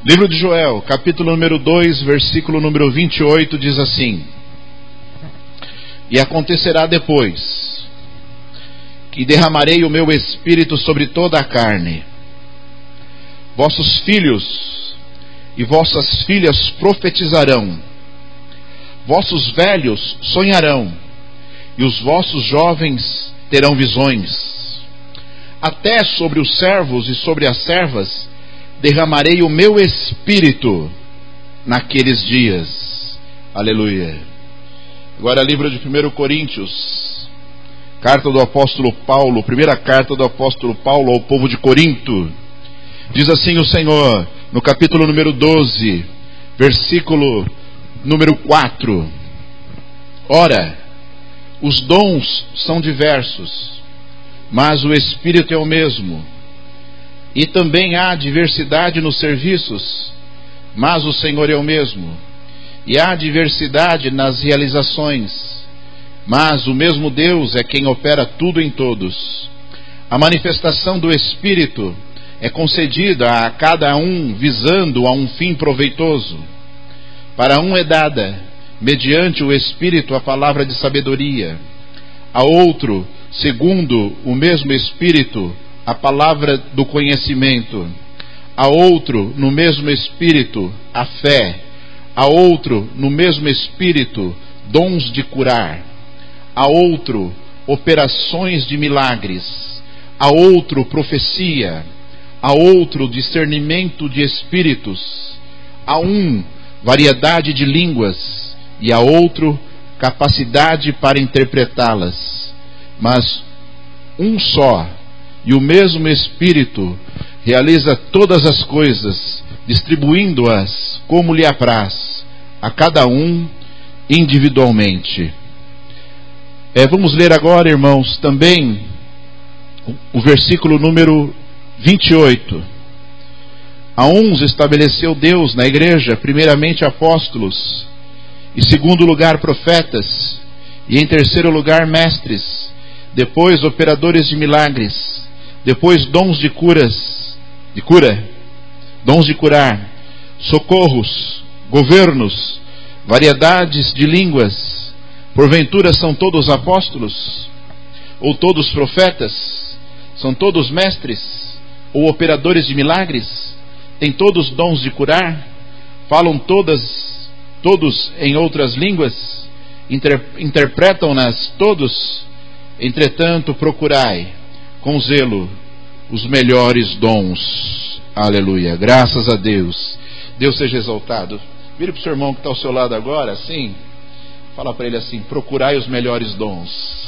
Livro de Joel, capítulo número 2, versículo número 28, diz assim: E acontecerá depois, que derramarei o meu espírito sobre toda a carne. Vossos filhos e vossas filhas profetizarão, vossos velhos sonharão, e os vossos jovens terão visões. Até sobre os servos e sobre as servas derramarei o meu espírito naqueles dias. Aleluia. Agora, livro de 1 Coríntios, carta do apóstolo Paulo, primeira carta do apóstolo Paulo ao povo de Corinto. Diz assim o Senhor, no capítulo número 12, versículo número 4: Ora, os dons são diversos, mas o Espírito é o mesmo. E também há diversidade nos serviços, mas o Senhor é o mesmo. E há diversidade nas realizações, mas o mesmo Deus é quem opera tudo em todos. A manifestação do Espírito é concedida a cada um visando a um fim proveitoso. Para um é dada, mediante o Espírito, a palavra de sabedoria. A outro, segundo o mesmo Espírito, a palavra do conhecimento. A outro, no mesmo Espírito, a fé. A outro, no mesmo Espírito, dons de curar. A outro, operações de milagres. A outro, profecia. A outro, discernimento de espíritos. A um, variedade de línguas. E a outro, capacidade para interpretá-las. Mas um só e o mesmo Espírito realiza todas as coisas, distribuindo-as como lhe apraz, a cada um individualmente. Vamos ler agora, irmãos, também o versículo número 28. A uns estabeleceu Deus na igreja, primeiramente apóstolos, em segundo lugar profetas, e em terceiro lugar mestres, depois operadores de milagres, depois dons de cura, dons de curar, socorros, governos, variedades de línguas. Porventura são todos apóstolos? Ou todos profetas? São todos mestres? Ou operadores de milagres? Têm todos dons de curar? Falam todos em outras línguas? Interpretam-nas todos? Entretanto, procurai com zelo os melhores dons. Aleluia. Graças a Deus. Deus seja exaltado. Vire para o seu irmão que está ao seu lado agora, assim. Fala para ele assim: procurai os melhores dons.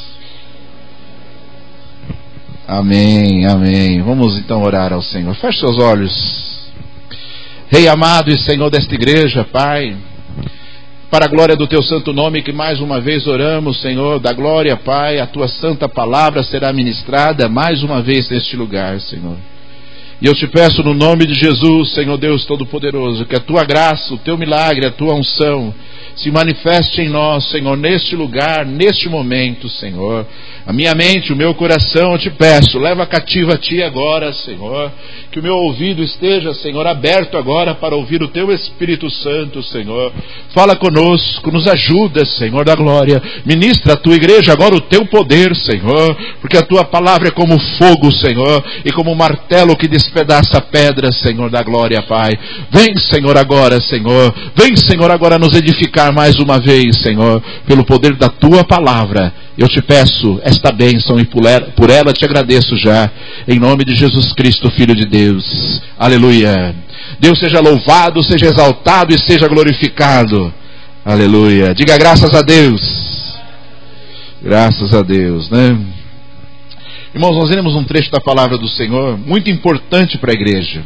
Amém, amém. Vamos então orar ao Senhor. Feche seus olhos. Rei amado e Senhor desta igreja, Pai, para a glória do Teu santo nome, que mais uma vez oramos, Senhor, da glória, Pai, a Tua santa palavra será ministrada mais uma vez neste lugar, Senhor. E eu te peço no nome de Jesus, Senhor Deus Todo-Poderoso, que a Tua graça, o Teu milagre, a Tua unção se manifeste em nós, Senhor, neste lugar, neste momento, Senhor. A minha mente, o meu coração, eu te peço, leva cativa a Ti agora, Senhor. Que o meu ouvido esteja, Senhor, aberto agora para ouvir o Teu Espírito Santo, Senhor. Fala conosco, nos ajuda, Senhor da glória. Ministra a Tua igreja agora o Teu poder, Senhor, porque a Tua palavra é como fogo, Senhor, e como martelo que despedaça a pedra, Senhor da glória, Pai. Vem, Senhor, agora, Senhor. Vem, Senhor, agora nos edificar mais uma vez, Senhor, pelo poder da Tua palavra. Eu te peço esta bênção e por ela te agradeço já, em nome de Jesus Cristo, Filho de Deus. Aleluia. Deus seja louvado, seja exaltado e seja glorificado. Aleluia. Diga graças a Deus. Graças a Deus, né? Irmãos, nós lemos um trecho da palavra do Senhor muito importante para a igreja,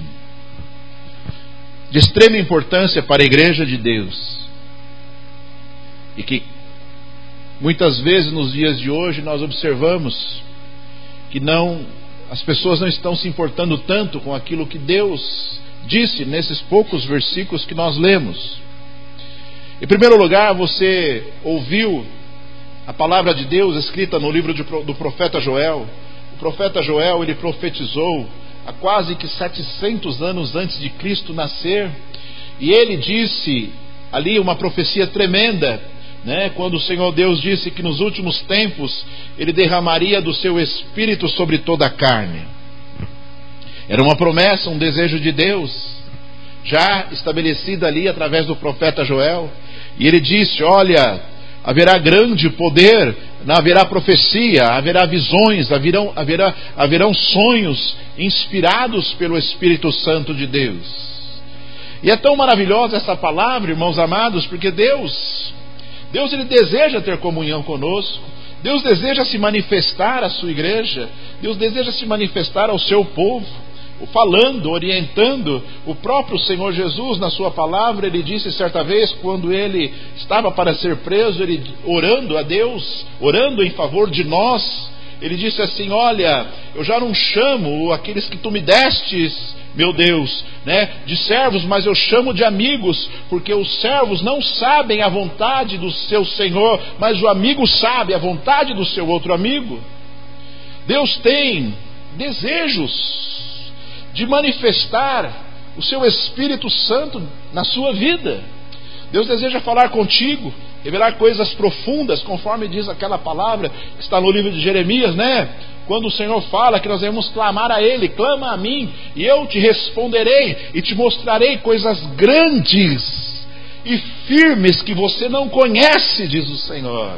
de extrema importância para a igreja de Deus, e que muitas vezes nos dias de hoje nós observamos que as pessoas não estão se importando tanto com aquilo que Deus disse nesses poucos versículos que nós lemos. Em primeiro lugar, você ouviu a palavra de Deus escrita no livro do profeta Joel. O profeta Joel, ele profetizou há quase que 700 anos antes de Cristo nascer. E ele disse ali uma profecia tremenda, né? Quando o Senhor Deus disse que nos últimos tempos Ele derramaria do seu Espírito sobre toda a carne. Era uma promessa, um desejo de Deus, já estabelecida ali através do profeta Joel. E ele disse: olha, haverá grande poder, haverá profecia, haverá visões, haverão sonhos inspirados pelo Espírito Santo de Deus. E é tão maravilhosa essa palavra, irmãos amados, porque Deus Ele deseja ter comunhão conosco. Deus deseja se manifestar à sua igreja. Deus deseja se manifestar ao seu povo, falando, orientando. O próprio Senhor Jesus, na sua palavra, Ele disse certa vez, quando Ele estava para ser preso, Ele orando a Deus, orando em favor de nós, Ele disse assim: olha, eu já não chamo aqueles que tu me destes, meu Deus, né, de servos, mas eu chamo de amigos, porque os servos não sabem a vontade do seu Senhor, mas o amigo sabe a vontade do seu outro amigo. Deus tem desejos de manifestar o seu Espírito Santo na sua vida. Deus deseja falar contigo, revelar coisas profundas, conforme diz aquela palavra que está no livro de Jeremias, né? Quando o Senhor fala que nós devemos clamar a Ele: clama a mim e eu te responderei e te mostrarei coisas grandes e firmes que você não conhece, diz o Senhor.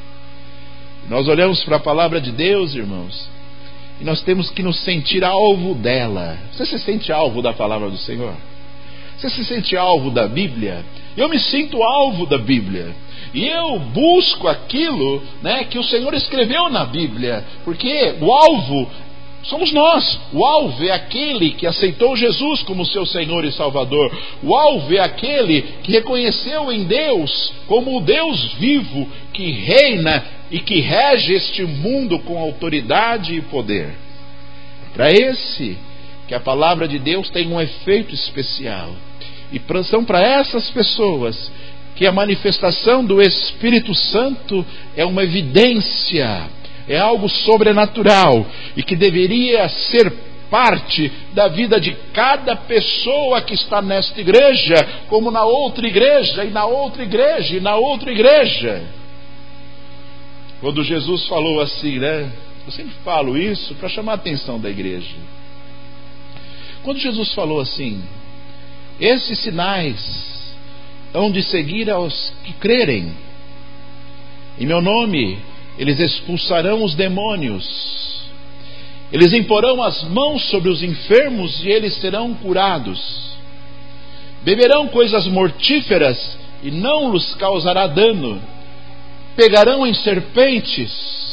Nós olhamos para a palavra de Deus, irmãos, e nós temos que nos sentir alvo dela. Você se sente alvo da palavra do Senhor? Você se sente alvo da Bíblia? Eu me sinto alvo da Bíblia. E eu busco aquilo, né, que o Senhor escreveu na Bíblia. Porque o alvo somos nós. O alvo é aquele que aceitou Jesus como seu Senhor e Salvador. O alvo é aquele que reconheceu em Deus como o Deus vivo, que reina e que rege este mundo com autoridade e poder. Para esse que a palavra de Deus tem um efeito especial. E são para essas pessoas que a manifestação do Espírito Santo é uma evidência, é algo sobrenatural e que deveria ser parte da vida de cada pessoa que está nesta igreja, como na outra igreja, e na outra igreja, e na outra igreja. Quando Jesus falou assim, né? Eu sempre falo isso para chamar a atenção da igreja. Quando Jesus falou assim: esses sinais hão de seguir aos que crerem. Em meu nome eles expulsarão os demônios. Eles imporão as mãos sobre os enfermos e eles serão curados. Beberão coisas mortíferas e não lhes causará dano. Pegarão em serpentes.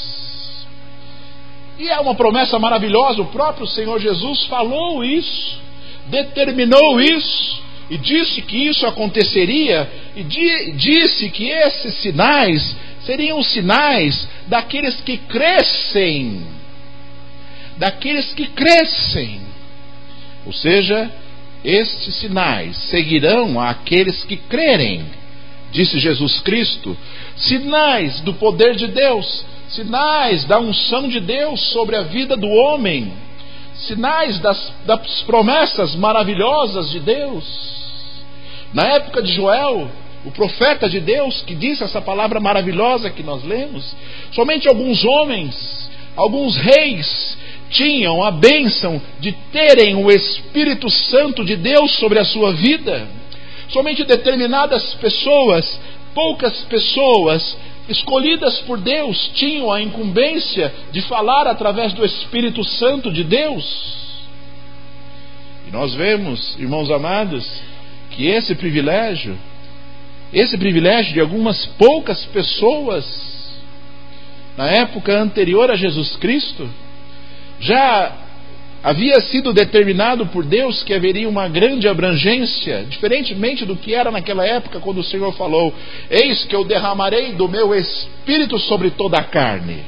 E é uma promessa maravilhosa. O próprio Senhor Jesus falou isso, determinou isso, e disse que isso aconteceria, e disse que esses sinais seriam os sinais daqueles que crescem. Daqueles que crescem. Ou seja, estes sinais seguirão àqueles que crerem, disse Jesus Cristo. Sinais do poder de Deus, sinais da unção de Deus sobre a vida do homem, sinais das promessas maravilhosas de Deus. Na época de Joel, o profeta de Deus, que disse essa palavra maravilhosa que nós lemos, somente alguns homens, alguns reis, tinham a bênção de terem o Espírito Santo de Deus sobre a sua vida. Somente determinadas pessoas, poucas pessoas escolhidas por Deus, tinham a incumbência de falar através do Espírito Santo de Deus. E nós vemos, irmãos amados, que esse privilégio de algumas poucas pessoas, na época anterior a Jesus Cristo, já havia sido determinado por Deus que haveria uma grande abrangência, diferentemente do que era naquela época, quando o Senhor falou: eis que eu derramarei do meu Espírito sobre toda a carne.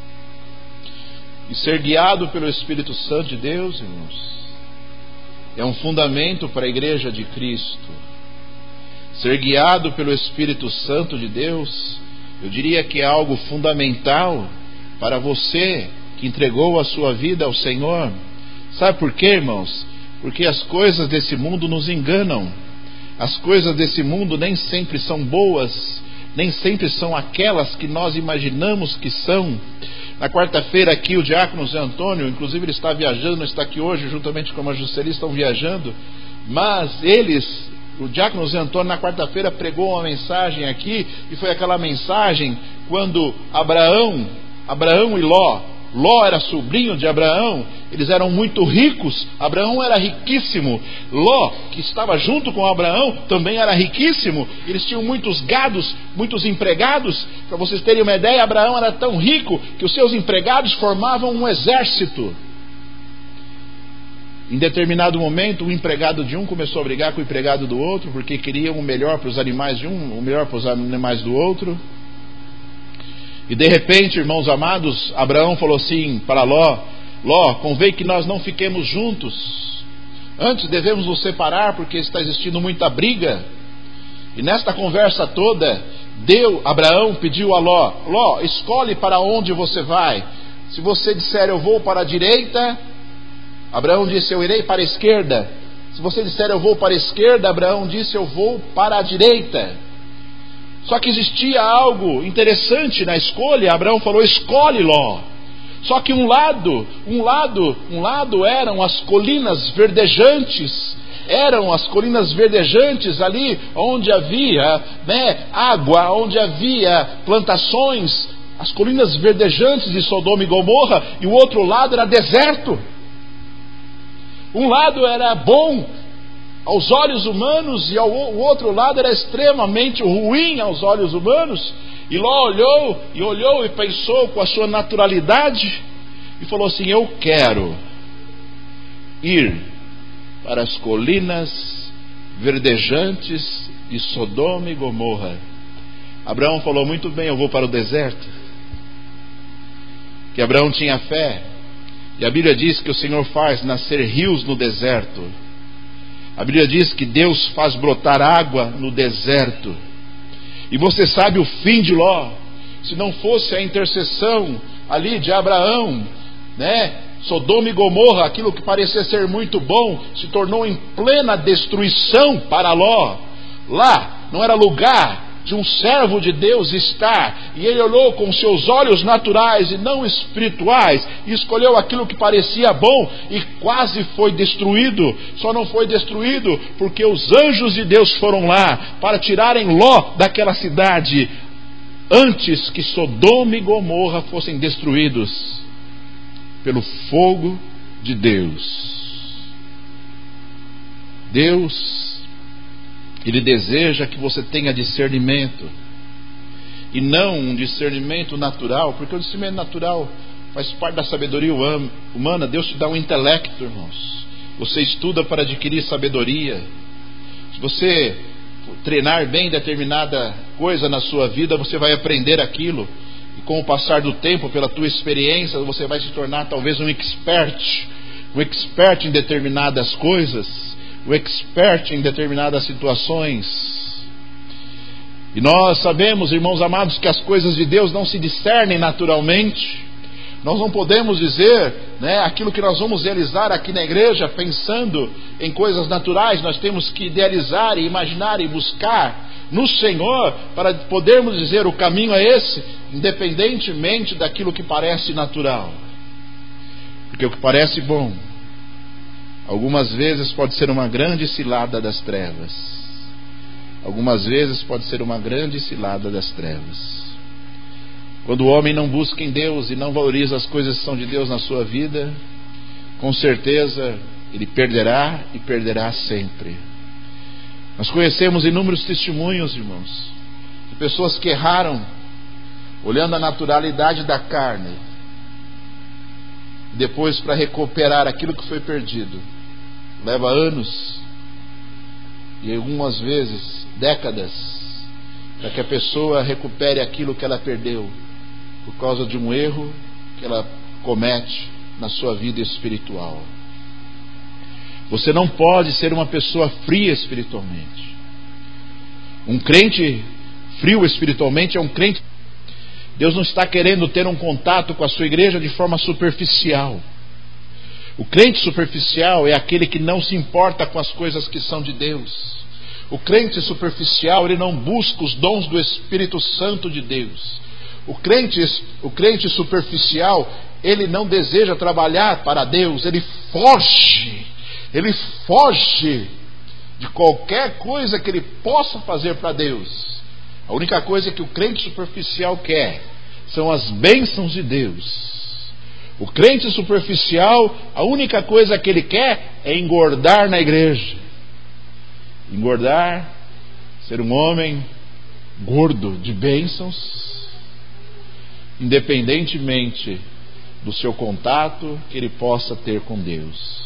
E ser guiado pelo Espírito Santo de Deus, irmãos, é um fundamento para a igreja de Cristo. Ser guiado pelo Espírito Santo de Deus, eu diria que é algo fundamental para você que entregou a sua vida ao Senhor. Sabe por quê, irmãos? Porque as coisas desse mundo nos enganam. As coisas desse mundo nem sempre são boas, nem sempre são aquelas que nós imaginamos que são. Na quarta-feira aqui o diácono Zé Antônio, inclusive ele está viajando, não está aqui hoje, juntamente com a Juscelia estão viajando, mas o diácono Zé Antônio na quarta-feira pregou uma mensagem aqui, e foi aquela mensagem quando Abraão e Ló era sobrinho de Abraão, eles eram muito ricos, Abraão era riquíssimo, Ló, que estava junto com Abraão, também era riquíssimo, eles tinham muitos gados, muitos empregados. Para vocês terem uma ideia, Abraão era tão rico que os seus empregados formavam um exército. Em determinado momento, o empregado de um começou a brigar com o empregado do outro, porque queriam o melhor para os animais de um, o melhor para os animais do outro. E de repente, irmãos amados, Abraão falou assim para Ló: convém que nós não fiquemos juntos. Antes devemos nos separar, porque está existindo muita briga. E nesta conversa toda, Abraão pediu a Ló, escolhe para onde você vai. Se você disser eu vou para a direita, Abraão disse eu irei para a esquerda. Se você disser eu vou para a esquerda, Abraão disse eu vou para a direita. Só que existia algo interessante na escolha. Abraão falou: escolhe, Ló. Só que um lado eram as colinas verdejantes. Eram as colinas verdejantes ali onde havia água, onde havia plantações, as colinas verdejantes de Sodoma e Gomorra, e o outro lado era deserto. Um lado era bom aos olhos humanos, e o outro lado era extremamente ruim aos olhos humanos. E Ló olhou e pensou com a sua naturalidade e falou assim: eu quero ir para as colinas verdejantes de Sodoma e Gomorra. Abraão falou: muito bem, eu vou para o deserto. Que Abraão tinha fé, e a Bíblia diz que o Senhor faz nascer rios no deserto. A Bíblia diz que Deus faz brotar água no deserto. E você sabe o fim de Ló. Se não fosse a intercessão ali de Abraão, Sodoma e Gomorra, aquilo que parecia ser muito bom, se tornou em plena destruição para Ló. Lá não era lugar de um servo de Deus estar, e ele olhou com seus olhos naturais e não espirituais, e escolheu aquilo que parecia bom, e quase foi destruído. Só não foi destruído porque os anjos de Deus foram lá para tirarem Ló daquela cidade, antes que Sodoma e Gomorra fossem destruídos pelo fogo de Deus. Deus, Ele deseja que você tenha discernimento, e não um discernimento natural, porque o discernimento natural faz parte da sabedoria humana. Deus te dá um intelecto, irmãos. Você estuda para adquirir sabedoria. Se você treinar bem determinada coisa na sua vida, você vai aprender aquilo, e com o passar do tempo, pela tua experiência, você vai se tornar talvez um expert em determinadas coisas, o expert em determinadas situações. E nós sabemos, irmãos amados, que as coisas de Deus não se discernem naturalmente. Nós não podemos dizer, aquilo que nós vamos realizar aqui na igreja pensando em coisas naturais. Nós temos que idealizar e imaginar e buscar no Senhor para podermos dizer: o caminho é esse, independentemente daquilo que parece natural. Porque o que parece bom, algumas vezes pode ser uma grande cilada das trevas. Algumas vezes pode ser uma grande cilada das trevas. Quando o homem não busca em Deus e não valoriza as coisas que são de Deus na sua vida, com certeza ele perderá, e perderá sempre. Nós conhecemos inúmeros testemunhos, irmãos, de pessoas que erraram olhando a naturalidade da carne, e depois, para recuperar aquilo que foi perdido, leva anos e algumas vezes décadas para que a pessoa recupere aquilo que ela perdeu por causa de um erro que ela comete na sua vida espiritual. Você não pode ser uma pessoa fria espiritualmente. Um crente frio espiritualmente é um crente. Deus não está querendo ter um contato com a sua igreja de forma superficial. O crente superficial é aquele que não se importa com as coisas que são de Deus. O crente superficial, ele não busca os dons do Espírito Santo de Deus. O crente superficial, ele não deseja trabalhar para Deus, ele foge de qualquer coisa que ele possa fazer para Deus. A única coisa que o crente superficial quer são as bênçãos de Deus. O crente superficial, a única coisa que ele quer é engordar na igreja. Engordar, ser um homem gordo de bênçãos, independentemente do seu contato que ele possa ter com Deus.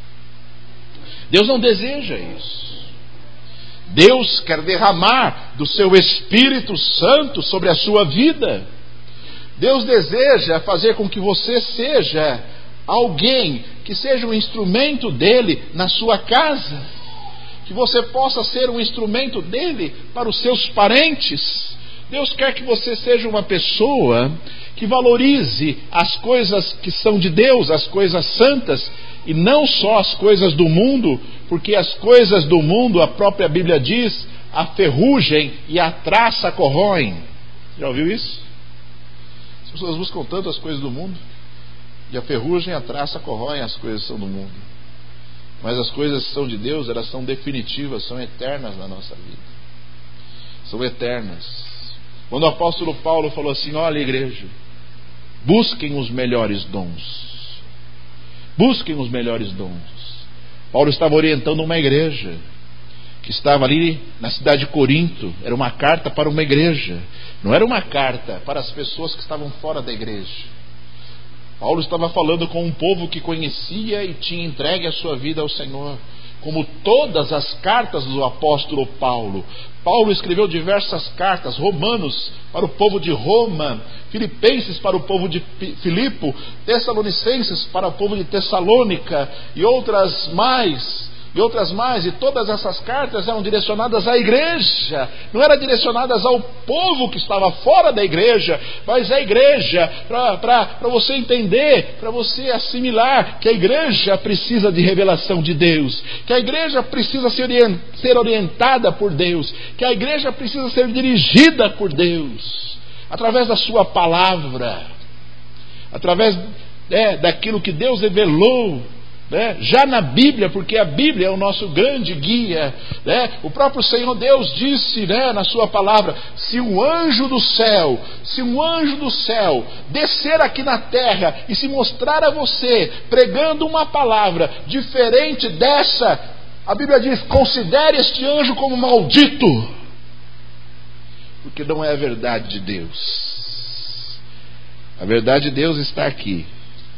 Deus não deseja isso. Deus quer derramar do seu Espírito Santo sobre a sua vida. Deus deseja fazer com que você seja alguém que seja um instrumento dele na sua casa, que você possa ser um instrumento dele para os seus parentes. Deus quer que você seja uma pessoa que valorize as coisas que são de Deus, as coisas santas, e não só as coisas do mundo, porque as coisas do mundo, a própria Bíblia diz, a ferrugem e a traça corroem. Já ouviu isso? As pessoas buscam tanto as coisas do mundo, e a ferrugem e a traça corroem as coisas que são do mundo. Mas as coisas que são de Deus, elas são definitivas, são eternas na nossa vida. São eternas. Quando o apóstolo Paulo falou assim: olha, igreja, busquem os melhores dons. Busquem os melhores dons. Paulo estava orientando uma igreja que estava ali na cidade de Corinto. Era uma carta para uma igreja, não era uma carta para as pessoas que estavam fora da igreja. Paulo estava falando com um povo que conhecia e tinha entregue a sua vida ao Senhor. Como todas as cartas do apóstolo Paulo, Paulo escreveu diversas cartas: Romanos para o povo de Roma, Filipenses para o povo de Filipo, Tessalonicenses para o povo de Tessalônica e outras mais. E todas essas cartas eram direcionadas à igreja, não eram direcionadas ao povo que estava fora da igreja, mas à igreja, para você entender, para você assimilar que a igreja precisa de revelação de Deus, que a igreja precisa ser orientada por Deus, que a igreja precisa ser dirigida por Deus, através da sua palavra, através daquilo que Deus revelou, já na Bíblia, porque a Bíblia é o nosso grande guia. O próprio Senhor Deus disse, na sua palavra: se um anjo do céu descer aqui na terra e se mostrar a você pregando uma palavra diferente dessa, a Bíblia diz: considere este anjo como maldito, porque não é a verdade de Deus. A verdade de Deus está aqui.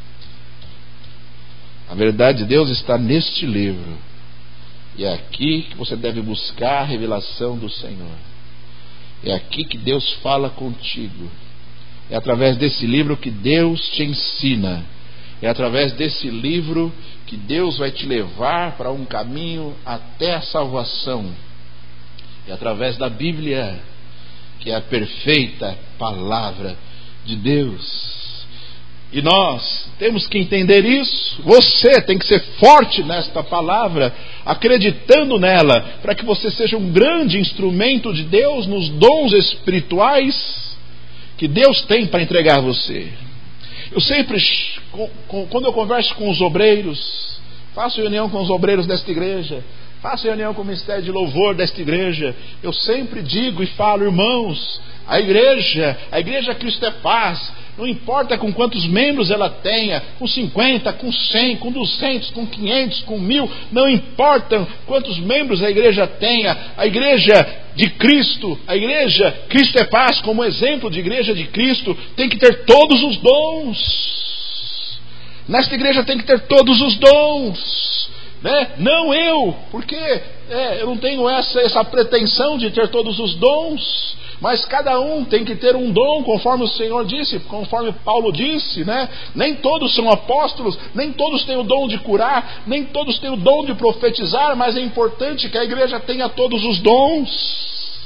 A verdade de Deus está neste livro. E é aqui que você deve buscar a revelação do Senhor. É aqui que Deus fala contigo. É através desse livro que Deus te ensina. É através desse livro que Deus vai te levar para um caminho até a salvação. É através da Bíblia, que é a perfeita palavra de Deus. E nós temos que entender isso. Você tem que ser forte nesta palavra, acreditando nela, para que você seja um grande instrumento de Deus nos dons espirituais que Deus tem para entregar a você. Eu sempre, quando eu converso com os obreiros, faço reunião com os obreiros desta igreja, faço reunião com o Ministério de Louvor desta igreja, eu sempre digo e falo: irmãos, a igreja Cristo é Paz, não importa com quantos membros ela tenha, com 50, com 100, com 200, com 500, com 1000, não importa quantos membros a igreja tenha, a igreja de Cristo, a igreja Cristo é Paz, como exemplo de igreja de Cristo, tem que ter todos os dons. Nesta igreja tem que ter todos os dons. Não eu, porque eu não tenho essa pretensão de ter todos os dons, mas cada um tem que ter um dom, conforme o Senhor disse, conforme Paulo disse, Nem todos são apóstolos, nem todos têm o dom de curar, nem todos têm o dom de profetizar, mas é importante que a igreja tenha todos os dons.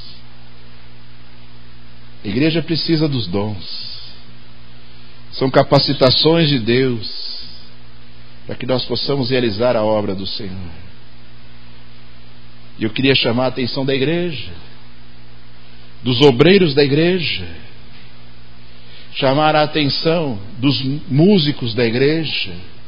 A igreja precisa dos dons. São capacitações de Deus. para que nós possamos realizar a obra do Senhor. E eu queria chamar a atenção da igreja, dos obreiros da igreja, chamar a atenção dos músicos da igreja,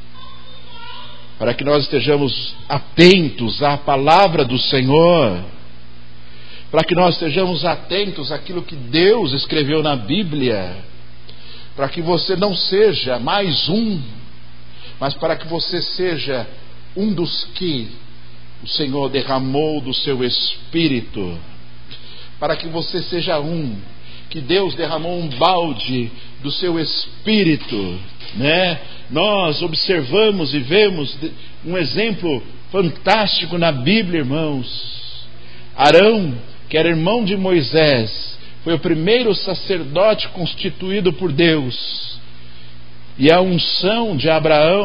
para que nós estejamos atentos à palavra do Senhor, para que nós estejamos atentos àquilo que Deus escreveu na Bíblia, para que você não seja mais um, mas para que você seja um dos que o Senhor derramou do seu Espírito, para que você seja um que Deus derramou um balde do seu Espírito, né? Nós observamos e vemos um exemplo fantástico na Bíblia, irmãos. Arão, que era irmão de Moisés, foi o primeiro sacerdote constituído por Deus. E a unção de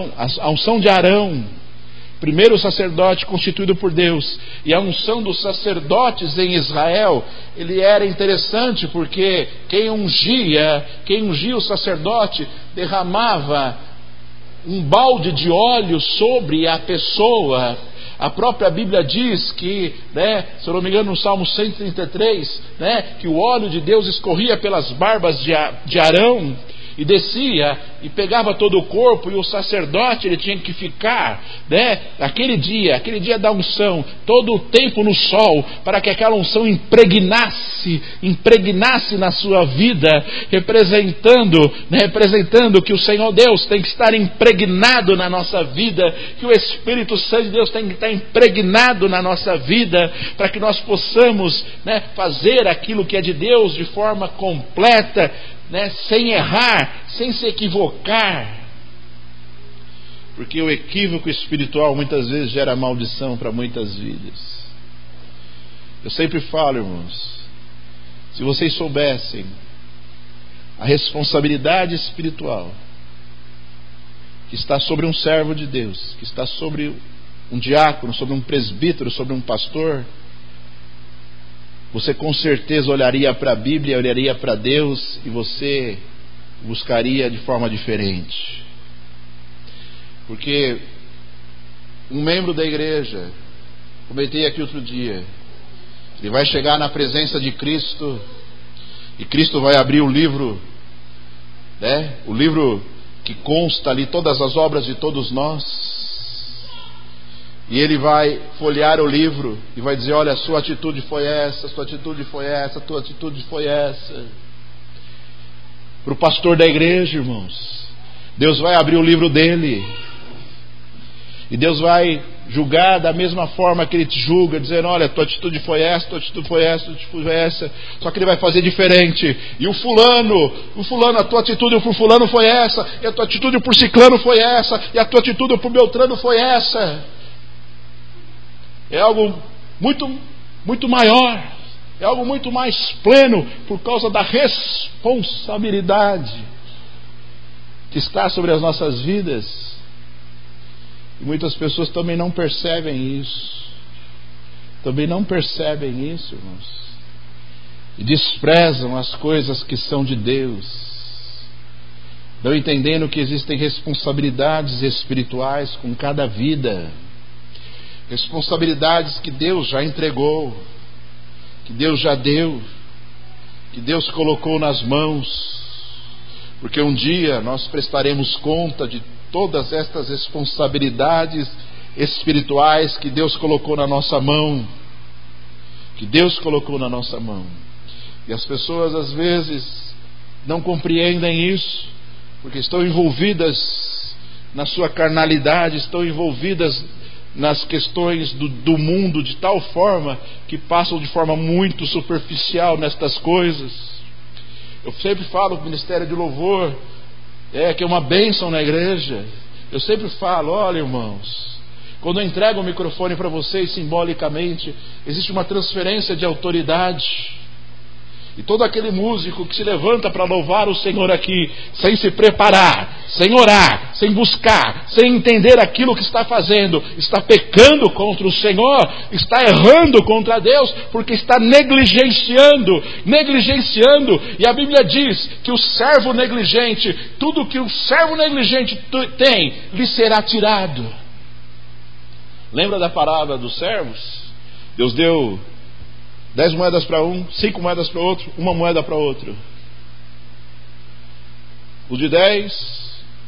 Arão, primeiro sacerdote constituído por Deus, e a unção dos sacerdotes em Israel, ele era interessante porque quem ungia o sacerdote derramava um balde de óleo sobre a pessoa. A própria Bíblia diz que, se eu não me engano, no Salmo 133, que o óleo de Deus escorria pelas barbas de Arão e descia e pegava todo o corpo, e o sacerdote ele tinha que ficar, aquele dia da unção, todo o tempo no sol, para que aquela unção impregnasse na sua vida, representando que o Senhor Deus tem que estar impregnado na nossa vida, que o Espírito Santo de Deus tem que estar impregnado na nossa vida, para que nós possamos fazer aquilo que é de Deus de forma completa, sem errar, sem se equivocar, porque o equívoco espiritual muitas vezes gera maldição para muitas vidas. Eu sempre falo, irmãos, se vocês soubessem a responsabilidade espiritual que está sobre um servo de Deus, que está sobre um diácono, sobre um presbítero, sobre um pastor, você com certeza olharia para a Bíblia, olharia para Deus, e você buscaria de forma diferente. Porque um membro da igreja, comentei aqui outro dia, ele vai chegar na presença de Cristo, e Cristo vai abrir o livro, o livro que consta ali todas as obras de todos nós, e ele vai folhear o livro e vai dizer: olha, a sua atitude foi essa, a sua atitude foi essa, a tua atitude foi essa. Para o pastor da igreja, irmãos, Deus vai abrir o livro dele, e Deus vai julgar da mesma forma que ele te julga, dizendo: olha, tua atitude foi essa, tua atitude foi essa, tua atitude foi essa. Só que ele vai fazer diferente. E o fulano, a tua atitude por fulano foi essa, e a tua atitude por ciclano foi essa, e a tua atitude por Beltrano foi essa. É algo muito, muito maior, é algo muito mais pleno, por causa da responsabilidade que está sobre as nossas vidas. E muitas pessoas também não percebem isso. Irmãos. E desprezam as coisas que são de Deus, não entendendo que existem responsabilidades espirituais com cada vida. Responsabilidades que Deus já entregou, que Deus já deu, que Deus colocou nas mãos, porque um dia nós prestaremos conta de todas estas responsabilidades espirituais que Deus colocou na nossa mão, e as pessoas às vezes não compreendem isso, porque estão envolvidas na sua carnalidade, estão envolvidas nas questões do mundo, de tal forma que passam de forma muito superficial nestas coisas. Eu sempre falo que o ministério de louvor que é uma bênção na igreja. Eu sempre falo: olha, irmãos, quando eu entrego o microfone para vocês, simbolicamente existe uma transferência de autoridade. E todo aquele músico que se levanta para louvar o Senhor aqui, sem se preparar, sem orar, sem buscar, sem entender aquilo que está fazendo, está pecando contra o Senhor, está errando contra Deus, porque está negligenciando. E a Bíblia diz que o servo negligente, tudo que o servo negligente tem, lhe será tirado. Lembra da parábola dos servos? Deus deu 10 moedas para um, 5 moedas para outro, 1 moeda para outro. O de 10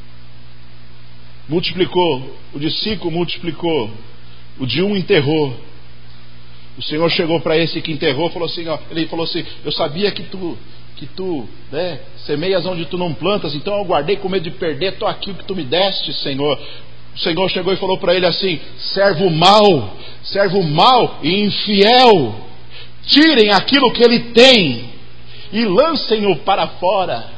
multiplicou, o de 5 multiplicou, o de 1 enterrou. O Senhor chegou para esse que enterrou, falou assim, ó, ele falou assim: eu sabia que tu semeias onde tu não plantas, então eu guardei com medo de perder, estou aqui o que tu me deste, Senhor. O Senhor chegou e falou para ele assim: servo mau e infiel, tirem aquilo que ele tem e lancem-o para fora.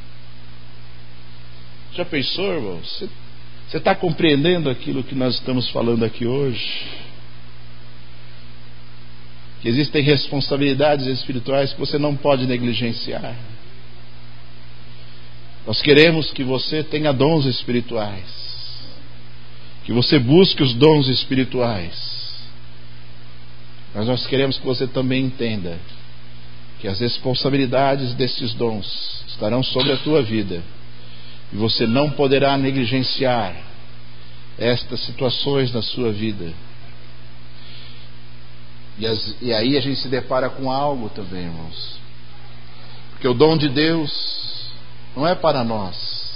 Já pensou, irmão? Você está compreendendo aquilo que nós estamos falando aqui hoje? Que existem responsabilidades espirituais que você não pode negligenciar. Nós queremos que você tenha dons espirituais, que você busque os dons espirituais, mas nós queremos que você também entenda que as responsabilidades desses dons estarão sobre a tua vida, e você não poderá negligenciar estas situações na sua vida. E aí a gente se depara com algo também, irmãos, porque o dom de Deus não é para nós,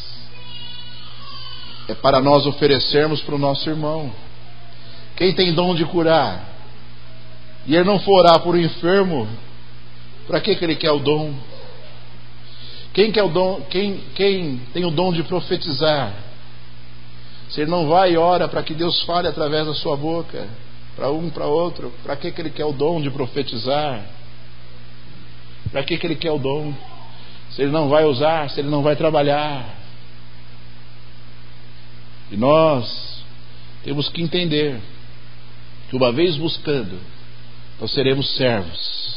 é para nós oferecermos para o nosso irmão. Quem tem dom de curar e ele não for orar por um enfermo, para que ele quer o dom? Quem tem o dom de profetizar, se ele não vai e ora para que Deus fale através da sua boca, para um, para outro, para que ele quer o dom de profetizar? Para que ele quer o dom, se ele não vai usar, se ele não vai trabalhar? E nós temos que entender que uma vez buscando, nós seremos servos.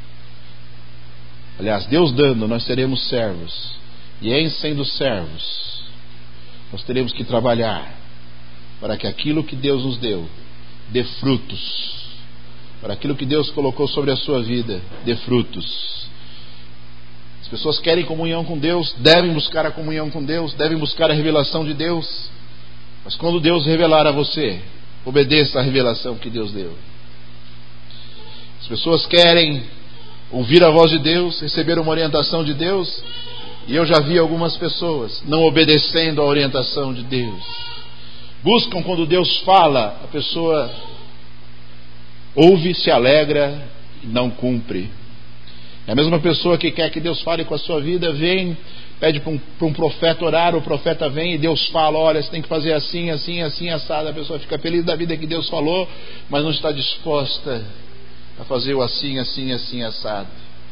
Aliás, Deus dando, nós seremos servos. E em sendo servos, nós teremos que trabalhar para que aquilo que Deus nos deu dê frutos, para aquilo que Deus colocou sobre a sua vida dê frutos. As pessoas querem comunhão com Deus, devem buscar a comunhão com Deus, devem buscar a revelação de Deus. Mas quando Deus revelar a você, obedeça à revelação que Deus deu. As pessoas querem ouvir a voz de Deus, receber uma orientação de Deus, e eu já vi algumas pessoas não obedecendo à orientação de Deus. Buscam quando Deus fala, a pessoa ouve, se alegra e não cumpre. É a mesma pessoa que quer que Deus fale com a sua vida, vem, pede para um profeta orar, o profeta vem e Deus fala: olha, você tem que fazer assim, assim, assim, assado. A pessoa fica feliz da vida que Deus falou, mas não está disposta a fazer o assim, assim, assim, assado.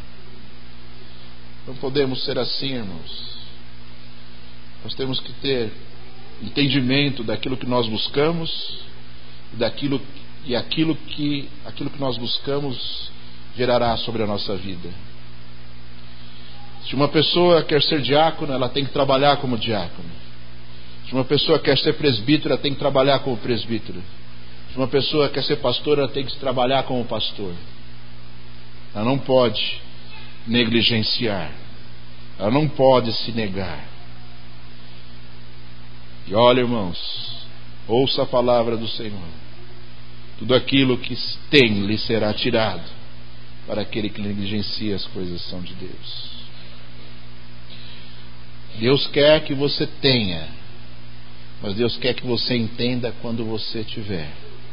Não podemos ser assim, irmãos. Nós temos que ter entendimento daquilo que nós buscamos, e aquilo que nós buscamos gerará sobre a nossa vida. Se uma pessoa quer ser diácono, ela tem que trabalhar como diácono. Se uma pessoa quer ser presbítero, ela tem que trabalhar como presbítero. Se uma pessoa quer ser pastor, ela tem que trabalhar como pastor. Ela não pode negligenciar, ela não pode se negar. E olha, irmãos, ouça a palavra do Senhor: tudo aquilo que tem lhe será tirado para aquele que negligencia as coisas são de Deus. Deus quer que você tenha, mas Deus quer que você entenda quando você tiver.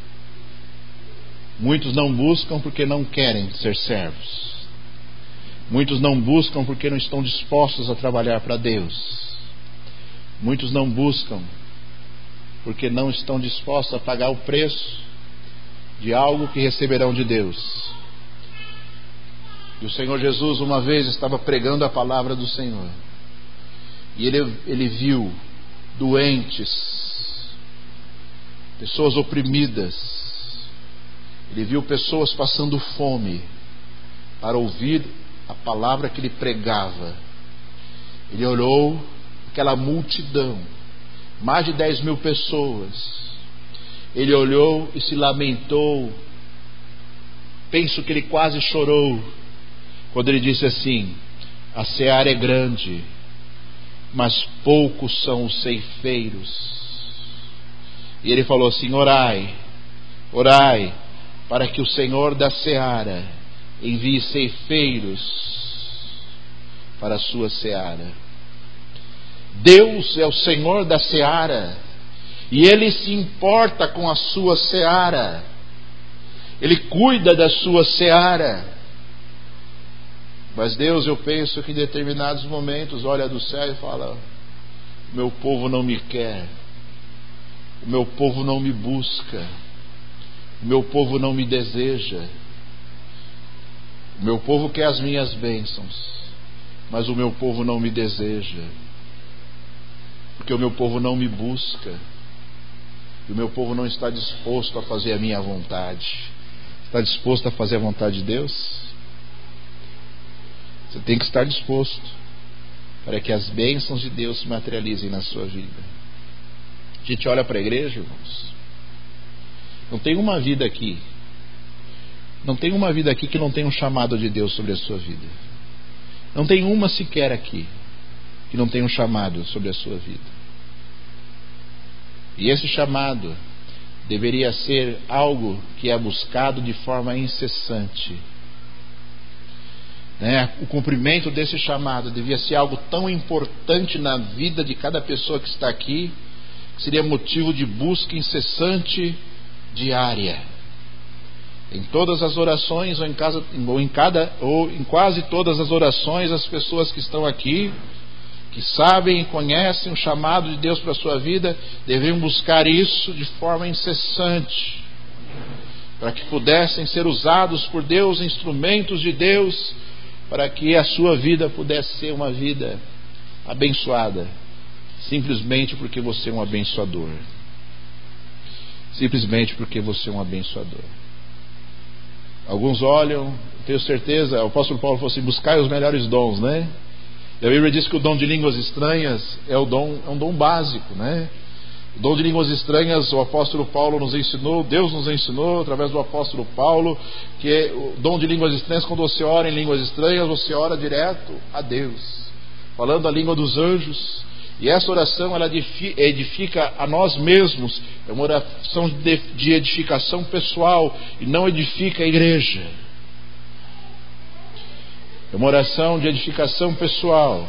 Muitos não buscam porque não querem ser servos. Muitos não buscam porque não estão dispostos a trabalhar para Deus. Muitos não buscam porque não estão dispostos a pagar o preço de algo que receberão de Deus. E o Senhor Jesus uma vez estava pregando a palavra do Senhor, e ele viu doentes, pessoas oprimidas, ele viu pessoas passando fome para ouvir a palavra que ele pregava. Ele olhou aquela multidão mais de 10 mil pessoas. Ele olhou e se lamentou. Penso que ele quase chorou quando ele disse assim: a seara é grande, mas poucos são os ceifeiros. E ele falou assim: orai, orai, para que o Senhor da seara envie ceifeiros para a sua seara. Deus é o Senhor da seara, e Ele se importa com a sua seara. Ele cuida da sua seara. Mas Deus, eu penso que em determinados momentos olha do céu e fala: o meu povo não me quer, o meu povo não me busca, o meu povo não me deseja, o meu povo quer as minhas bênçãos, mas o meu povo não me deseja, porque o meu povo não me busca, e o meu povo não está disposto a fazer a minha vontade. Está disposto a fazer a vontade de Deus? Você tem que estar disposto para que as bênçãos de Deus se materializem na sua vida. A gente olha para a igreja, irmãos, não tem uma vida aqui que não tenha um chamado de Deus sobre a sua vida. Não tem uma sequer aqui que não tenha um chamado sobre a sua vida. E esse chamado deveria ser algo que é buscado de forma incessante, né? O cumprimento desse chamado devia ser algo tão importante na vida de cada pessoa que está aqui, que seria motivo de busca incessante, diária. Em todas as orações, ou em quase todas as orações, as pessoas que estão aqui, que sabem e conhecem o chamado de Deus para a sua vida, deveriam buscar isso de forma incessante, para que pudessem ser usados por Deus, instrumentos de Deus, para que a sua vida pudesse ser uma vida abençoada, simplesmente porque você é um abençoador. Simplesmente porque você é um abençoador. Alguns olham, tenho certeza, o apóstolo Paulo falou assim: buscai os melhores dons, né? E a Bíblia diz que o dom de línguas estranhas é um dom básico, né? O dom de línguas estranhas, o apóstolo Paulo nos ensinou, Deus nos ensinou através do apóstolo Paulo, que o dom de línguas estranhas, quando você ora em línguas estranhas, você ora direto a Deus, falando a língua dos anjos. E essa oração, ela edifica a nós mesmos. É uma oração de edificação pessoal e não edifica a igreja. É uma oração de edificação pessoal.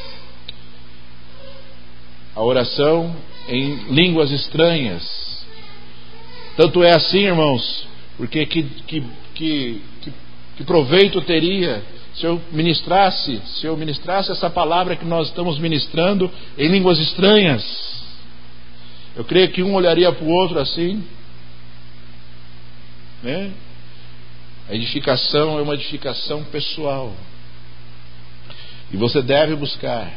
A oração em línguas estranhas. Tanto é assim, irmãos, porque que proveito teria se eu ministrasse essa palavra que nós estamos ministrando em línguas estranhas? Eu creio que um olharia para o outro assim, né? A edificação é uma edificação pessoal. E você deve buscar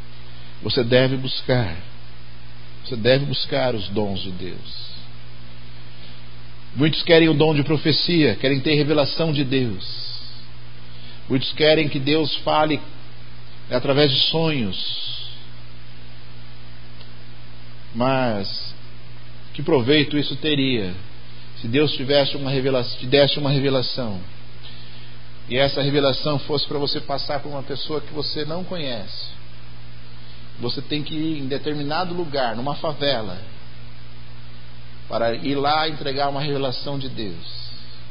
os dons de Deus. Muitos querem o dom de profecia, querem ter revelação de Deus. Muitos querem que Deus fale através de sonhos. Mas que proveito isso teria se Deus te desse uma revelação, e essa revelação fosse para você passar por uma pessoa que você não conhece? Você tem que ir em determinado lugar, numa favela, para ir lá entregar uma revelação de Deus.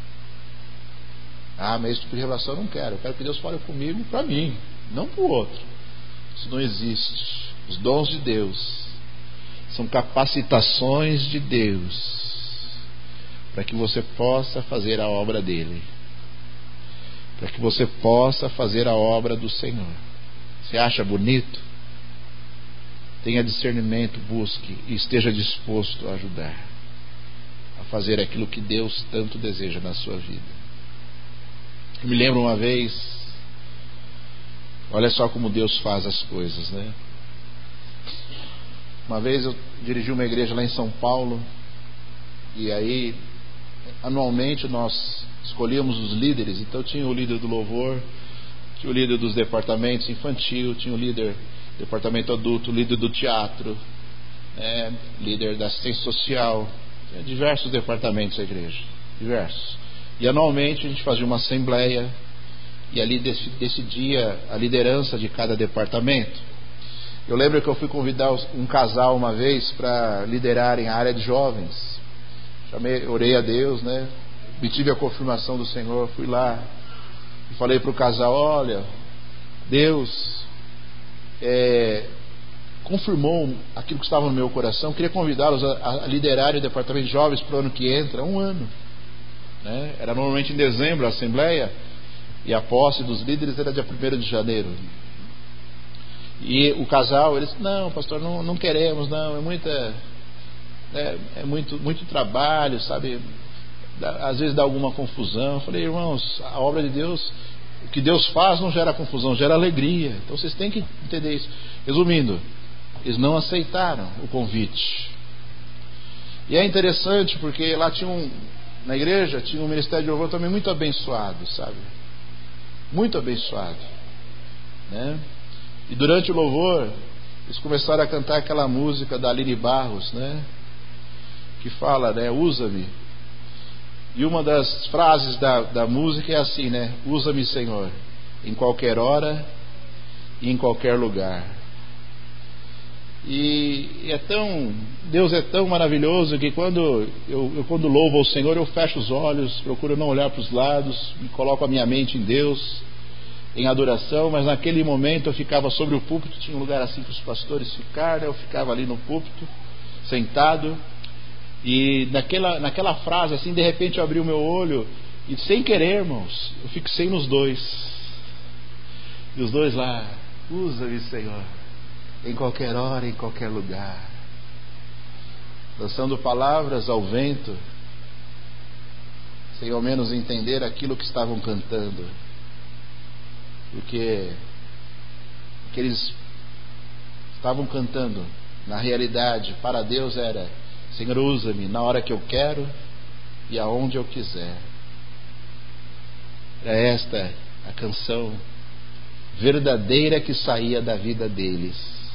Ah, mas esse tipo de revelação eu não quero. Eu quero que Deus fale comigo para mim, não para o outro. Isso não existe. Os dons de Deus são capacitações de Deus para que você possa fazer a obra dele, para que você possa fazer a obra do Senhor. Você acha bonito? Tenha discernimento, busque e esteja disposto a ajudar a fazer aquilo que Deus tanto deseja na sua vida. Eu me lembro uma vez, olha só como Deus faz as coisas, né? Uma vez eu dirigi uma igreja lá em São Paulo, e aí anualmente nós escolhíamos os líderes. Então tinha o líder do louvor, tinha o líder dos departamentos infantil, tinha o líder do departamento adulto, o líder do teatro, líder da assistência social, diversos departamentos da igreja, diversos. E anualmente a gente fazia uma assembleia e ali decidia a liderança de cada departamento. Eu lembro que eu fui convidar um casal uma vez para liderarem a área de jovens. Orei a Deus, né? Obtive a confirmação do Senhor, fui lá e falei para o casal: olha, Deus confirmou aquilo que estava no meu coração. Queria convidá-los a liderarem o departamento de jovens para o ano que entra, um ano, né? Era normalmente em dezembro a assembleia, e a posse dos líderes era dia 1º de janeiro. E o casal, eles: não, pastor, não queremos, não, é muito trabalho, sabe? Às vezes dá alguma confusão. Eu falei: irmãos, a obra de Deus, o que Deus faz não gera confusão, gera alegria. Então vocês têm que entender isso. Resumindo, eles não aceitaram o convite. E é interessante porque lá na igreja tinha um ministério de louvor também muito abençoado, sabe? Muito abençoado, né? E durante o louvor eles começaram a cantar aquela música da Aline Barros, né? Que fala, né? Usa-me. E uma das frases da música é assim, né? Usa-me, Senhor, em qualquer hora e em qualquer lugar. E Deus é tão maravilhoso que quando eu quando louvo ao Senhor, eu fecho os olhos, procuro não olhar para os lados, me coloco a minha mente em Deus, em adoração. Mas naquele momento eu ficava sobre o púlpito, tinha um lugar assim para os pastores ficarem, eu ficava ali no púlpito, sentado, e naquela frase assim, de repente eu abri o meu olho e sem querer, irmãos, eu fixei nos dois, e os dois lá: usa-me, Senhor, em qualquer hora, em qualquer lugar, lançando palavras ao vento, sem ao menos entender aquilo que estavam cantando, porque o que eles estavam cantando na realidade para Deus era: Senhor, usa-me na hora que eu quero e aonde eu quiser. Era esta a canção verdadeira que saía da vida deles.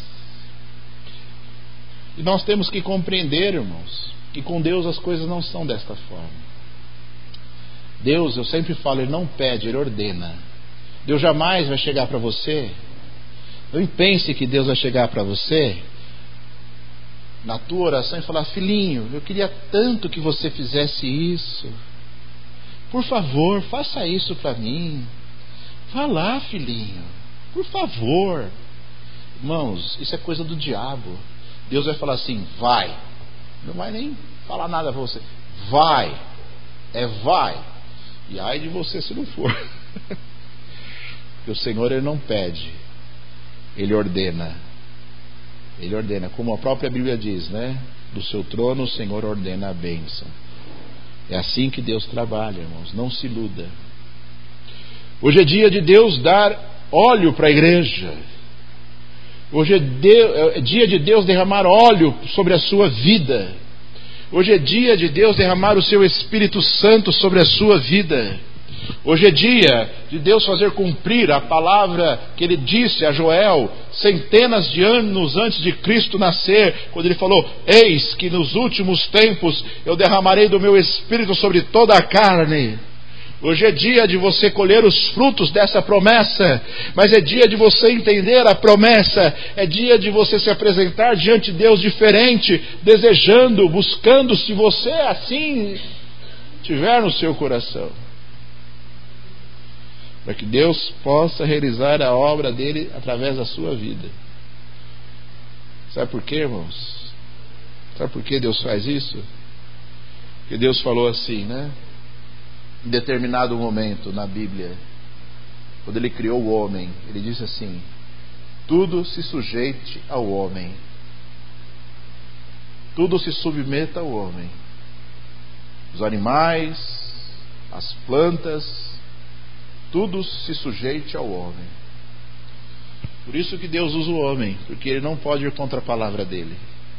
E nós temos que compreender, irmãos, que com Deus as coisas não são desta forma. Deus, eu sempre falo, Ele não pede, Ele ordena. Deus jamais vai chegar para você. Não pense que Deus vai chegar para você na tua oração e falar: filhinho, eu queria tanto que você fizesse isso, por favor, faça isso para mim. Vá lá, filhinho, por favor. Irmãos, isso é coisa do diabo. Deus vai falar assim: vai. Não vai nem falar nada para você. Vai. Vai. E ai de você se não for. Porque o Senhor, Ele não pede, Ele ordena. Ele ordena, como a própria Bíblia diz, né? Do seu trono o Senhor ordena a bênção. É assim que Deus trabalha, irmãos, não se iluda. Hoje é dia de Deus dar óleo para a igreja. Hoje é dia de Deus derramar óleo sobre a sua vida. Hoje é dia de Deus derramar o seu Espírito Santo sobre a sua vida. Hoje é dia de Deus fazer cumprir a palavra que Ele disse a Joel centenas de anos antes de Cristo nascer, quando Ele falou: eis que nos últimos tempos eu derramarei do meu Espírito sobre toda a carne. Hoje é dia de você colher os frutos dessa promessa, mas é dia de você entender a promessa, é dia de você se apresentar diante de Deus diferente, desejando, buscando, se você assim tiver no seu coração, para que Deus possa realizar a obra dele através da sua vida. Sabe por quê, irmãos? Sabe por que Deus faz isso? Porque Deus falou assim, né? Em determinado momento na Bíblia, quando Ele criou o homem, Ele disse assim: tudo se sujeite ao homem, tudo se submeta ao homem, os animais, as plantas, tudo se sujeite ao homem. Por isso que Deus usa o homem, porque Ele não pode ir contra a palavra dele.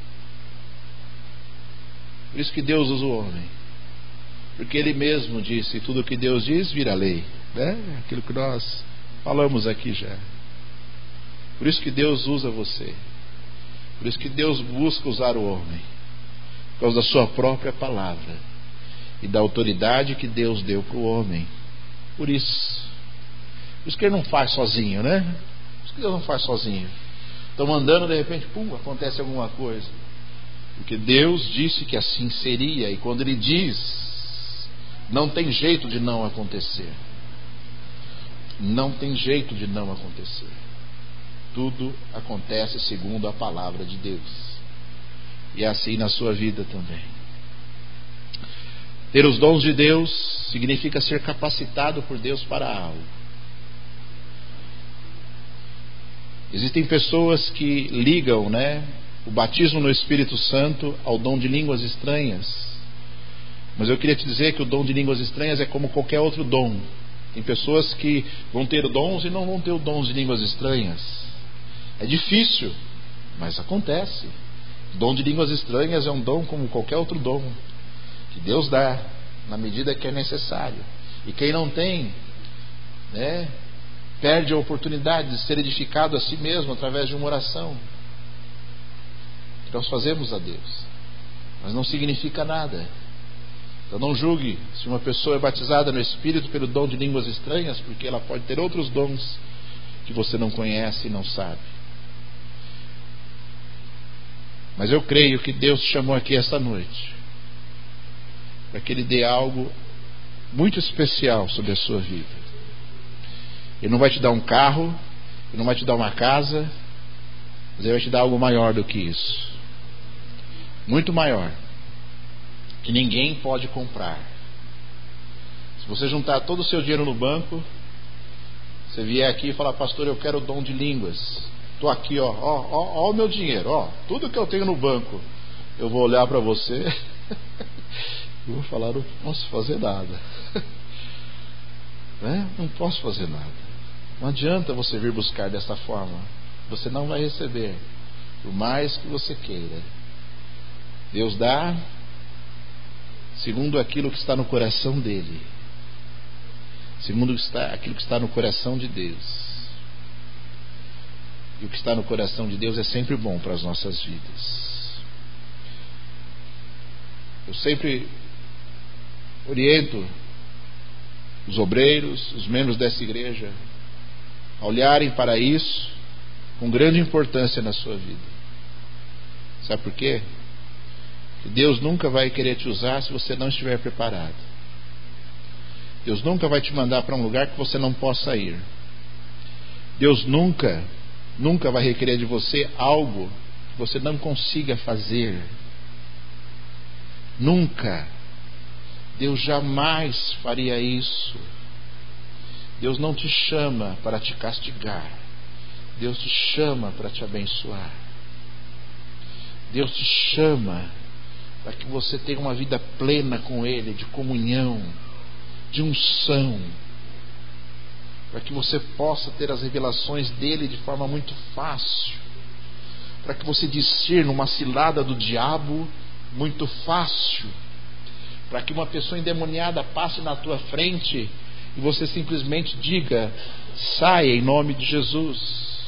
Por isso que Deus usa o homem, porque Ele mesmo disse: tudo que Deus diz vira lei, né? Aquilo que nós falamos aqui já. Por isso que Deus usa você. Por isso que Deus busca usar o homem, por causa da sua própria palavra e da autoridade que Deus deu para o homem. Por isso que Ele não faz sozinho, né? Por isso que Deus não faz sozinho. Estão andando, de repente, acontece alguma coisa. Porque Deus disse que assim seria, e quando Ele diz, não tem jeito de não acontecer. Não tem jeito de não acontecer. Tudo acontece segundo a palavra de Deus. E é assim na sua vida também. Ter os dons de Deus significa ser capacitado por Deus para algo. Existem pessoas que ligam, o batismo no Espírito Santo ao dom de línguas estranhas. Mas eu queria te dizer que o dom de línguas estranhas é como qualquer outro dom. Tem pessoas que vão ter dons e não vão ter o dom de línguas estranhas. É difícil, mas acontece. O dom de línguas estranhas é um dom como qualquer outro dom, que Deus dá na medida que é necessário. E quem não tem, perde a oportunidade de ser edificado a si mesmo através de uma oração que nós fazemos a Deus. Mas não significa nada. Então não julgue se uma pessoa é batizada no Espírito pelo dom de línguas estranhas, porque ela pode ter outros dons que você não conhece e não sabe. Mas eu creio que Deus te chamou aqui esta noite para que Ele dê algo muito especial sobre a sua vida. Ele não vai te dar um carro, Ele não vai te dar uma casa, mas Ele vai te dar algo maior do que isso. Muito maior, que ninguém pode comprar. Se você juntar todo o seu dinheiro no banco, você vier aqui e falar: pastor, eu quero o dom de línguas, estou aqui, ó o meu dinheiro, tudo que eu tenho no banco. Eu vou olhar para você e vou falar: não posso fazer nada. Não posso fazer nada. Não adianta você vir buscar dessa forma. Você não vai receber, por mais que você queira. Deus dá segundo aquilo que está no coração dele, segundo aquilo que está no coração de Deus. E o que está no coração de Deus é sempre bom para as nossas vidas. Eu sempre oriento os obreiros, os membros dessa igreja, a olharem para isso com grande importância na sua vida. Sabe por quê? Porque Deus nunca vai querer te usar se você não estiver preparado. Deus nunca vai te mandar para um lugar que você não possa ir. Deus nunca vai requerer de você algo que você não consiga fazer. Nunca. Deus jamais faria isso. Deus não te chama para te castigar. Deus te chama para te abençoar. Deus te chama para que você tenha uma vida plena com Ele, de comunhão, de unção, para que você possa ter as revelações dele de forma muito fácil, para que você discirna uma cilada do diabo muito fácil, para que uma pessoa endemoniada passe na tua frente e você simplesmente diga: saia em nome de Jesus.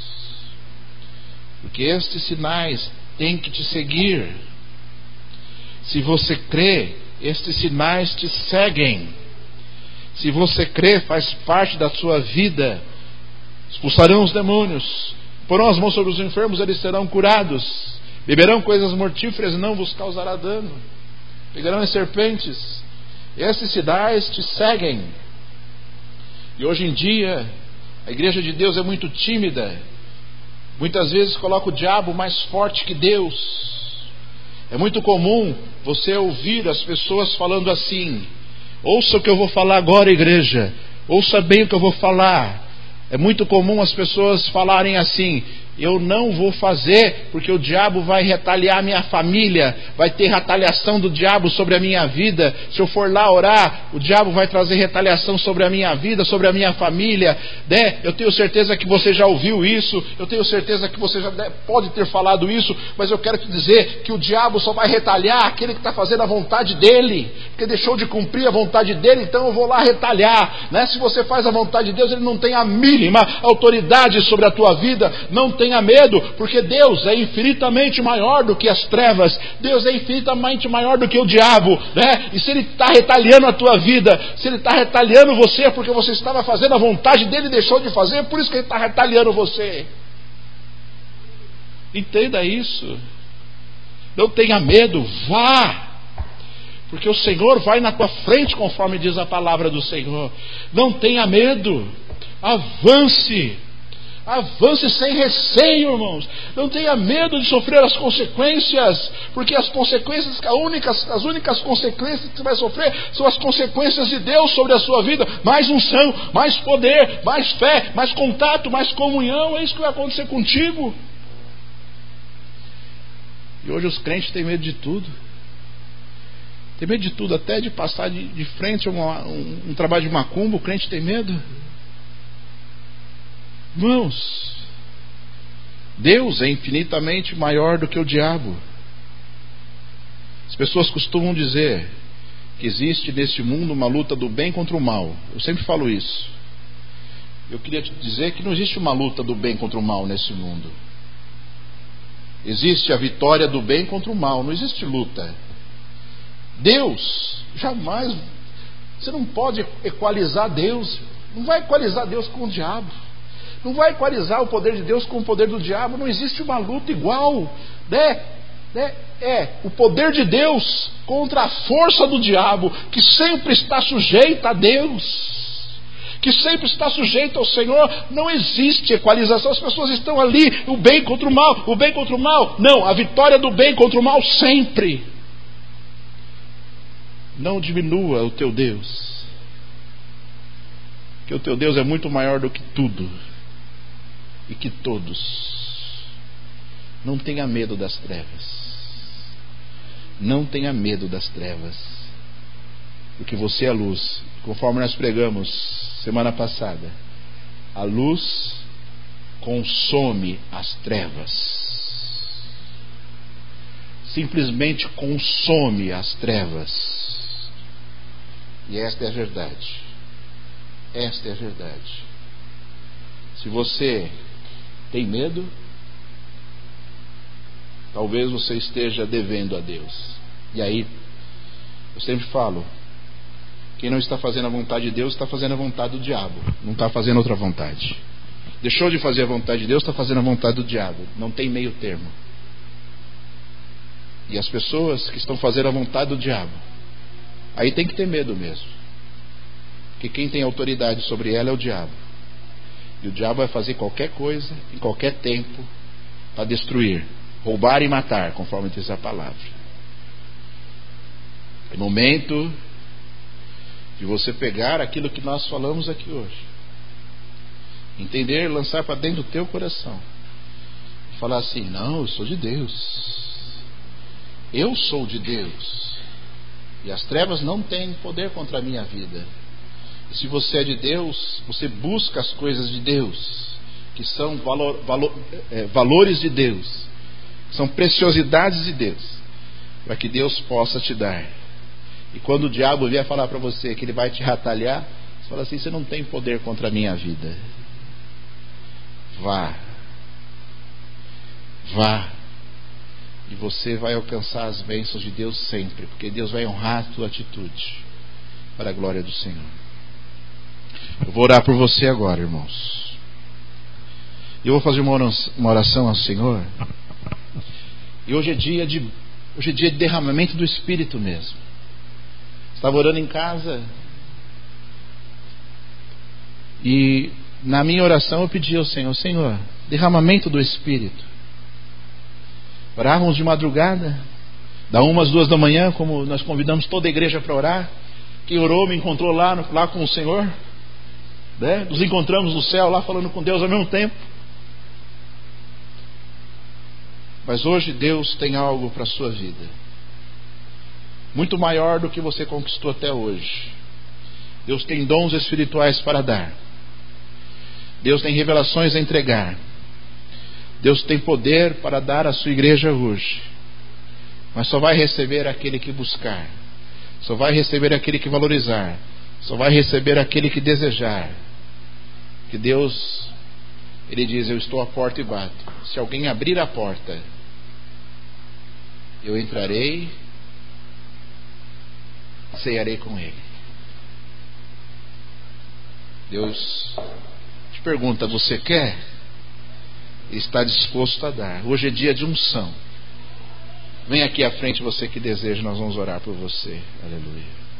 Porque estes sinais têm que te seguir. Se você crê, estes sinais te seguem. Se você crê, faz parte da sua vida. Expulsarão os demônios, porão as mãos sobre os enfermos, eles serão curados. Beberão coisas mortíferas e não vos causará dano. Pegarão as serpentes. Esses sinais te seguem. E hoje em dia a igreja de Deus é muito tímida. Muitas vezes coloca o diabo mais forte que Deus. É muito comum você ouvir as pessoas falando assim: ouça o que eu vou falar agora, igreja, ouça bem o que eu vou falar. É muito comum as pessoas falarem assim: eu não vou fazer porque o diabo vai retaliar a minha família, vai ter retaliação do diabo sobre a minha vida. Se eu for lá orar, o diabo vai trazer retaliação sobre a minha vida, sobre a minha família, Eu tenho certeza que você já ouviu isso, eu tenho certeza que você já pode ter falado isso, mas eu quero te dizer que o diabo só vai retaliar aquele que está fazendo a vontade dele, porque deixou de cumprir a vontade dele, então eu vou lá retaliar. Se você faz a vontade de Deus, ele não tem a mínima autoridade sobre a tua vida, não tem tenha medo, porque Deus é infinitamente maior do que as trevas. Deus é infinitamente maior do que o diabo, né? E se Ele está retalhando a tua vida, se Ele está retalhando você porque você estava fazendo a vontade dEle e deixou de fazer, por isso que Ele está retalhando você. Entenda isso. Não tenha medo, vá. Porque o Senhor vai na tua frente, conforme diz a palavra do Senhor. Não tenha medo, avance. Avance sem receio, irmãos. Não tenha medo de sofrer as consequências, porque as consequências, as únicas consequências que você vai sofrer são as consequências de Deus sobre a sua vida. Mais unção, mais poder, mais fé, mais contato, mais comunhão. É isso que vai acontecer contigo. E hoje os crentes têm medo de tudo. Tem medo de tudo, até de passar de frente a um trabalho de macumba. O crente tem medo. Irmãos, Deus é infinitamente maior do que o diabo. As pessoas costumam dizer que existe neste mundo uma luta do bem contra o mal. Eu sempre falo isso. Eu queria te dizer que não existe uma luta do bem contra o mal nesse mundo. Existe a vitória do bem contra o mal. Não existe luta. Deus, jamais. Você não pode equalizar Deus. Não vai equalizar Deus com o diabo. Não vai equalizar o poder de Deus com o poder do diabo. Não existe uma luta igual, né? É o poder de Deus contra a força do diabo, que sempre está sujeita a Deus, que sempre está sujeita ao Senhor. Não existe equalização. As pessoas estão ali, o bem contra o mal, o bem contra o mal. Não, a vitória do bem contra o mal sempre. Não diminua o teu Deus, que o teu Deus é muito maior do que tudo e que todos. Não tenha medo das trevas. Não tenha medo das trevas, porque você é a luz. Conforme nós pregamos semana passada, a luz consome as trevas. Simplesmente consome as trevas. E esta é a verdade. Esta é a verdade. Se você tem medo, talvez você esteja devendo a Deus. E aí, eu sempre falo, quem não está fazendo a vontade de Deus está fazendo a vontade do diabo. Não está fazendo outra vontade. Deixou de fazer a vontade de Deus, está fazendo a vontade do diabo. Não tem meio termo. E as pessoas que estão fazendo a vontade do diabo, aí tem que ter medo mesmo, porque quem tem autoridade sobre ela é o diabo. E o diabo vai fazer qualquer coisa, em qualquer tempo, para destruir, roubar e matar, conforme diz a palavra. É momento de você pegar aquilo que nós falamos aqui hoje, entender, lançar para dentro do teu coração e falar assim: não, eu sou de Deus. Eu sou de Deus. E as trevas não têm poder contra a minha vida. E se você é de Deus, você busca as coisas de Deus, que são valores de Deus, são preciosidades de Deus, para que Deus possa te dar. E quando o diabo vier falar para você que ele vai te retalhar, você fala assim: você não tem poder contra a minha vida. Vá. E você vai alcançar as bênçãos de Deus sempre, porque Deus vai honrar a tua atitude para a glória do Senhor. Eu vou orar por você agora, irmãos. Eu vou fazer uma oração ao Senhor. E hoje é dia de derramamento do Espírito mesmo. Estava orando em casa e na minha oração eu pedi ao Senhor: Senhor, derramamento do Espírito. Orávamos de madrugada, da 1 às 2 da manhã, como nós convidamos toda a igreja para orar. Quem orou me encontrou lá com o Senhor, né? Nos encontramos no céu lá falando com Deus ao mesmo tempo. Mas hoje Deus tem algo para a sua vida, muito maior do que você conquistou até hoje. Deus tem dons espirituais para dar. Deus tem revelações a entregar. Deus tem poder para dar à sua igreja hoje. Mas só vai receber aquele que buscar. Só vai receber aquele que valorizar. Só vai receber aquele que desejar. Que Deus Ele diz: eu estou à porta e bato. Se alguém abrir a porta, eu entrarei, cearei com ele. Deus te pergunta: você quer? Ele está disposto a dar. Hoje é dia de unção. Vem aqui à frente, você que deseja, nós vamos orar por você. Aleluia.